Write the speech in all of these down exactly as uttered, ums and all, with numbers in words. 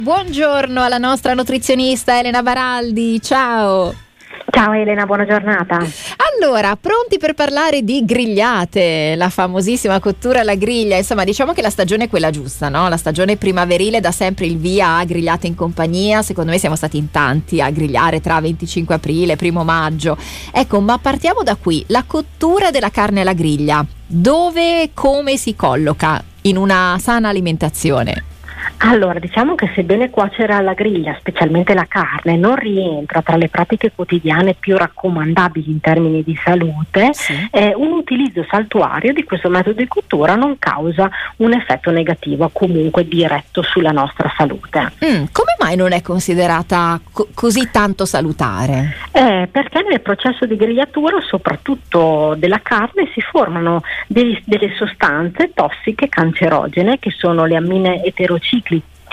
Buongiorno alla nostra nutrizionista Elena Baraldi, ciao! Ciao Elena, buona giornata. Allora, pronti per parlare di grigliate, la famosissima cottura alla griglia. Insomma, diciamo che la stagione è quella giusta, no? La stagione primaverile dà sempre il via a grigliate in compagnia. Secondo me siamo stati in tanti a grigliare tra venticinque aprile e primo maggio. Ecco, ma partiamo da qui. La cottura della carne alla griglia, dove e come si colloca in una sana alimentazione? Allora, diciamo che sebbene cuocere alla griglia, specialmente la carne, non rientra tra le pratiche quotidiane più raccomandabili in termini di salute, sì. eh, un utilizzo saltuario di questo metodo di cottura non causa un effetto negativo, comunque diretto sulla nostra salute. Mm, come mai non è considerata co- così tanto salutare? Eh, perché nel processo di grigliatura, soprattutto della carne, si formano dei, delle sostanze tossiche cancerogene, che sono le ammine eterocicliche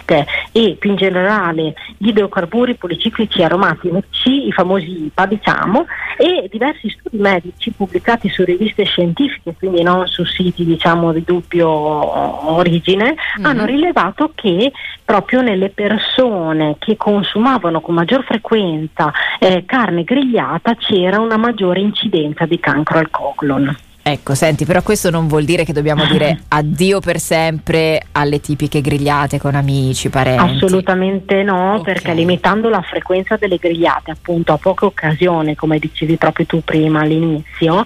e più in generale gli idrocarburi policiclici aromatici, i famosi I P A, diciamo, e diversi studi medici pubblicati su riviste scientifiche, quindi non su siti diciamo di dubbio origine, mm-hmm. hanno rilevato che proprio nelle persone che consumavano con maggior frequenza eh, carne grigliata c'era una maggiore incidenza di cancro al colon. Ecco, senti, però questo non vuol dire che dobbiamo dire addio per sempre alle tipiche grigliate con amici, parenti. Assolutamente no, okay. Perché limitando la frequenza delle grigliate appunto a poche occasioni, come dicevi proprio tu prima all'inizio,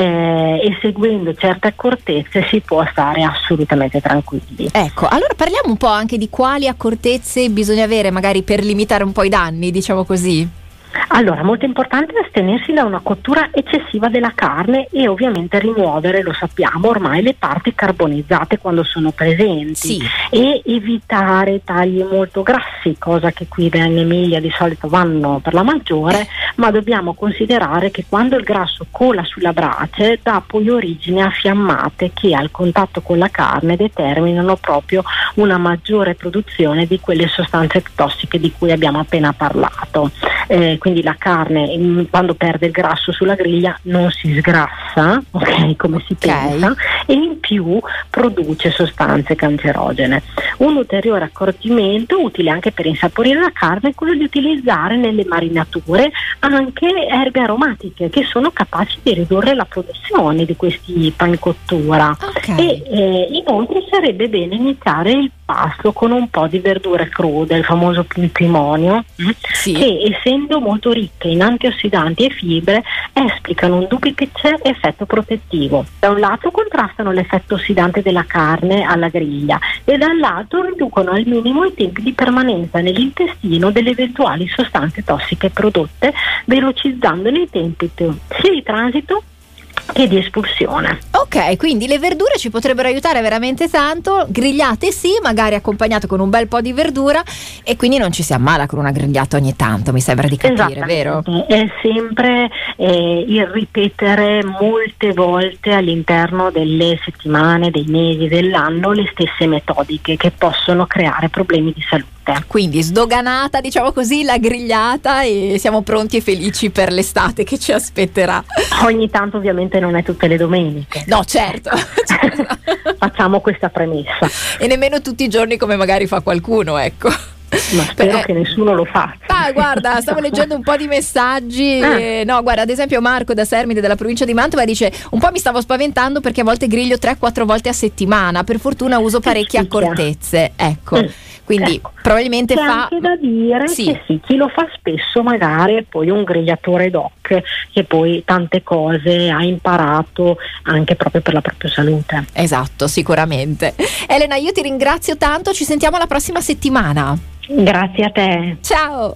eh, e seguendo certe accortezze si può stare assolutamente tranquilli. Ecco, allora parliamo un po' anche di quali accortezze bisogna avere magari per limitare un po' i danni, diciamo così. Allora, molto importante è astenersi da una cottura eccessiva della carne e ovviamente rimuovere, lo sappiamo ormai, le parti carbonizzate quando sono presenti, sì. E evitare tagli molto grassi, cosa che qui in Emilia di solito vanno per la maggiore, ma dobbiamo considerare che quando il grasso cola sulla brace dà poi origine a fiammate che al contatto con la carne determinano proprio una maggiore produzione di quelle sostanze tossiche di cui abbiamo appena parlato. Eh, quindi la carne quando perde il grasso sulla griglia non si sgrassa, ok, come si okay. pensa, e in più produce sostanze cancerogene. Un ulteriore accorgimento utile anche per insaporire la carne è quello di utilizzare nelle marinature anche erbe aromatiche che sono capaci di ridurre la produzione di questi pan cottura, okay. e eh, inoltre sarebbe bene iniziare il pasto con un po' di verdure crude, il famoso pintimonio, sì. che essendo molto ricche in antiossidanti e fibre esplicano un duplice effetto protettivo. Da un lato contrastano l'effetto ossidante della carne alla griglia e dall'altro riducono al minimo i tempi di permanenza nell'intestino delle eventuali sostanze tossiche prodotte, velocizzandone i tempi sia di transito che di espulsione. Ok, quindi le verdure ci potrebbero aiutare veramente tanto, grigliate sì, magari accompagnato con un bel po' di verdura, e quindi non ci si ammala con una grigliata ogni tanto, mi sembra di capire, vero? È sempre eh, il ripetere molte volte all'interno delle settimane, dei mesi, dell'anno le stesse metodiche che possono creare problemi di salute. Quindi sdoganata, diciamo così, la grigliata e siamo pronti e felici per l'estate che ci aspetterà. Ogni tanto ovviamente non è tutte le domeniche. No, certo. Facciamo questa premessa. E nemmeno tutti i giorni come magari fa qualcuno, ecco. Ma spero Beh, che nessuno lo faccia. Ah, guarda, stavo leggendo un po' di messaggi. Ah. Eh, no, guarda, ad esempio Marco da Sermide della provincia di Mantova dice: un po' mi stavo spaventando perché a volte griglio tre quattro volte a settimana. Per fortuna uso parecchie accortezze. Ecco. Mm. Quindi ecco. probabilmente C'è fa. anche da dire sì. che sì, chi lo fa spesso magari è poi un grigliatore doc che poi tante cose ha imparato anche proprio per la propria salute. Esatto, sicuramente. Elena, io ti ringrazio tanto, ci sentiamo la prossima settimana. Grazie a te. Ciao.